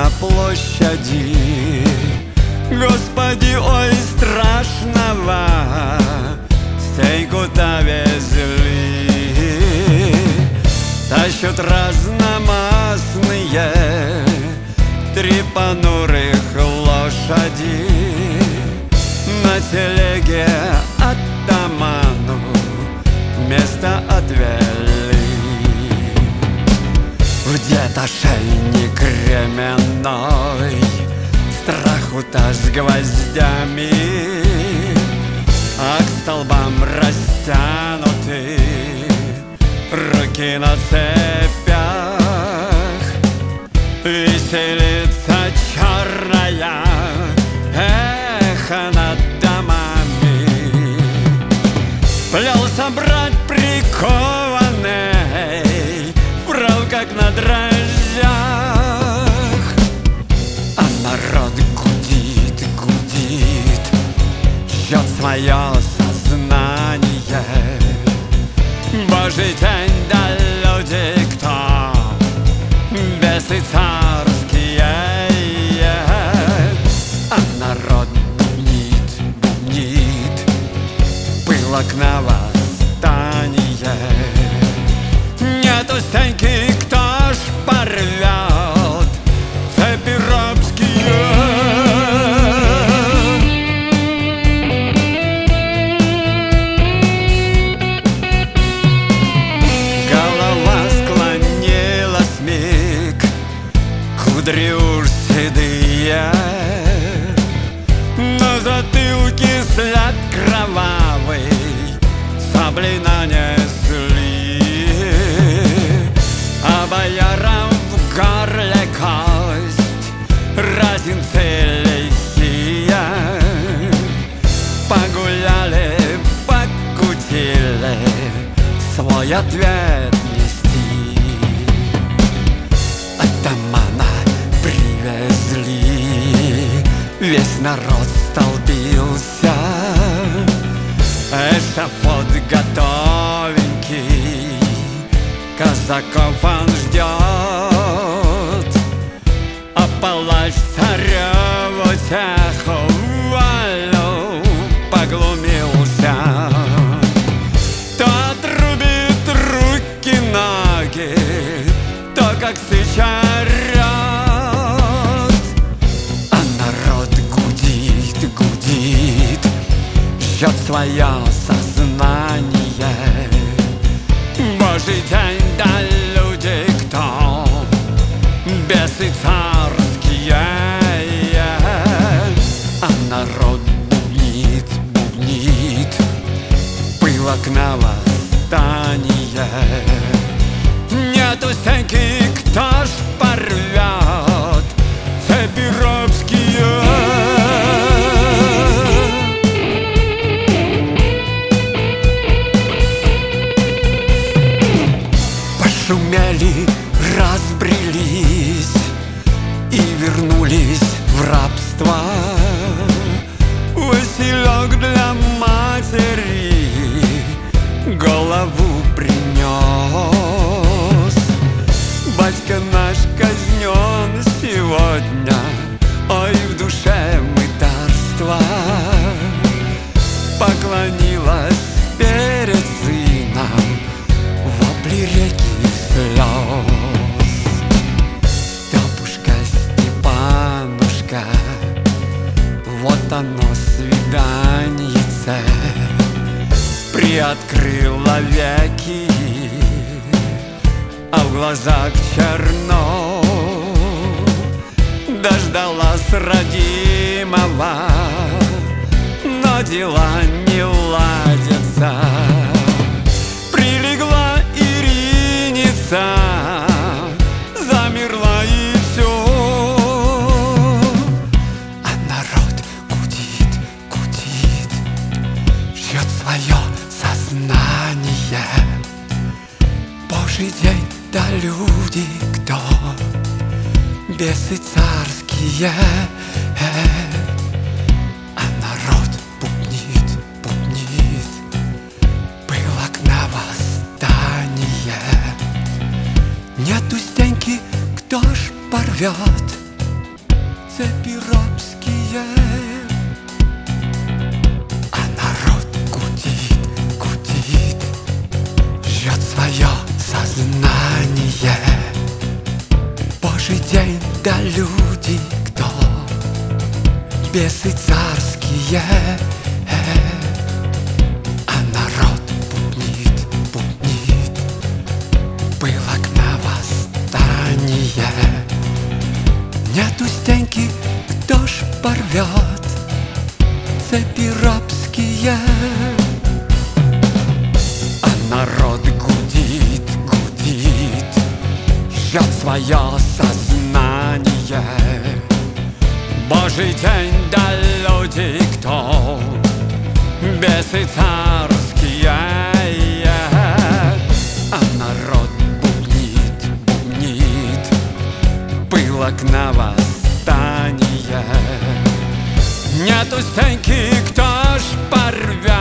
на площади. Господи, ой, страшного стеньку-то везли. Тащут разномастные три понурых лошади. На телеге атаману место отвели. Где-то ошейник ременной, страху-то с гвоздями, а к столбам растянуты руки на цепях. Веселится черная эхо над домами. Плелся брат прикованный, брал как на дрожжах. А народ гудит, гудит, жжет свое сознание. Божий день, да люди кто? Бесы царские. А народ бубнит, бубнит, пылок на восстание. Нету стеньки, кто ж порвет цепи рабские. Голова склонилась миг, кудри уж седые, на затылке след кровавый саблей нанесли. А боярам в горле кость, разинцы лихие. Погуляли, покутили, свой ответ нести. Атамана привезли, весь народ столпился. Эшафот готовенький, казаков он ждет. А палач цареву тяху валю поглумился. То отрубит руки-ноги, то как сыча орёт. А народ гудит, гудит, жжет свое сознание. Божий день, да люди кто? Бесы царские. А народ бубнит, бубнит, пылок на восстание. Нету стеньки, кто ж порвет цепи рабские. Шумели, разбрелись и вернулись в рабство. Василек для матери голову принес. Батька наш казнен сегодня, ой, в душе мытарство. Поклонилась перед сыном вопли реки слез. Степушка, Степанушка, вот оно свиданьице. Приоткрыла веки, а в глазах черно. Дождалась родимого, но дела не ладятся. Прилегла Ириница, замерла и все. А народ гудит, гудит, жжет свое сознание. Божий день, да люди кто? Бесы царские. А народ бубнит, бубнит, пылок на восстание. Нету стеньки, кто ж порвет Да люди, кто бесы царские, а народ бубнит, бубнит, было к на восстание. Нету стеньки, кто ж порвет цепи рабские, а народ гудит, гудит, жжет свое сознание. Божий день, да люди, кто бесы царские, а народ бубнит, бубнит, пылок на восстание. Нету стеньки, кто ж порвет